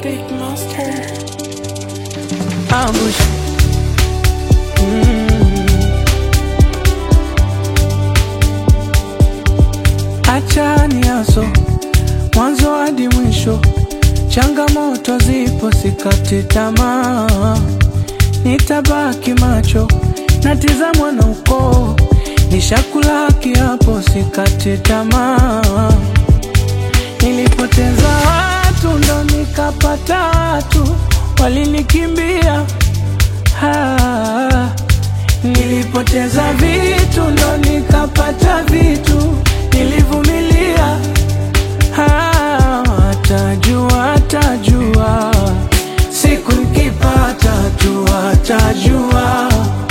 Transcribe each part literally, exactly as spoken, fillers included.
Big Monster. Ambush. Mm. Acha niaso mwanzo hadi mwisho, changamoto zipo, sikati tamaa. Nitabaki macho natizamwa na ukoo, nishakula kiapo, sikati tamaa. Nilipoteza watu ndo nikapata watu, walinikimbia. Ha, nilipoteza vitu ndo nikapata vitu, nilivumilia. Ha, watajua, watajua siku nikipata tu, watajua.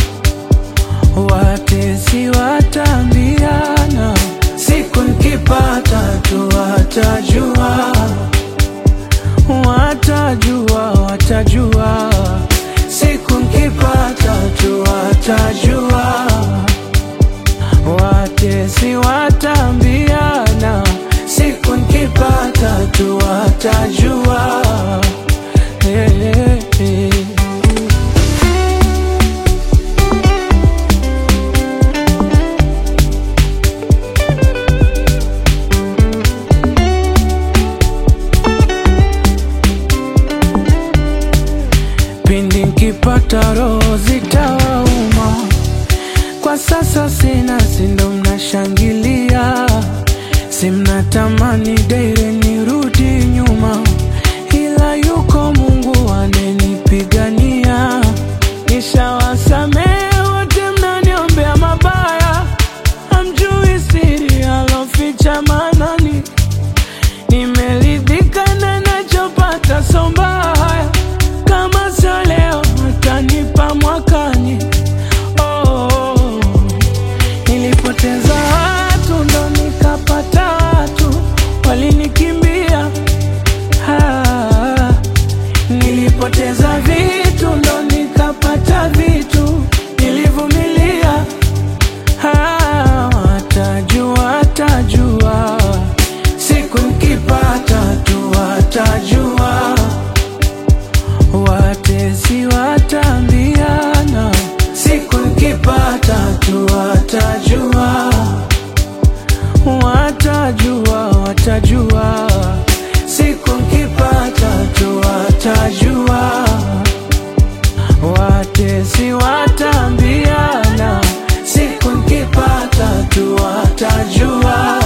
Watesi watambiana siku nikipata tu, watajua. Watajua, watajua siku nikipata tu, watajua. Watesi watambiana siku nikipata tu, watajua. Hey, hey, hey. Pindi nkipata roho zitawauma, kwa sasa sina, sindo mnashangilia. Simna tamani daire nirudi nyuma, ila yuko Mungu anenipigania. Nishawasamehe wote mnaniombea mabaya, hamjui siri aloficha manani. Nimeridhika na nachopata, so mbaya kama sio leo atanipa mwakani. Oh, oh, oh. Nilipoteza watu ndo nikapata watu, walinikimbia. Ha, nilipoteza vitu ndo nikapata vitu, nilivumilia. Ha, watajua, watajua siku nikipata tu, watajua. Watesi watambiana siku nikipata tu, watajua. Watajua, watajua siku nikipata tu, watajua. Watesi watambiana siku nikipata tu, watajua.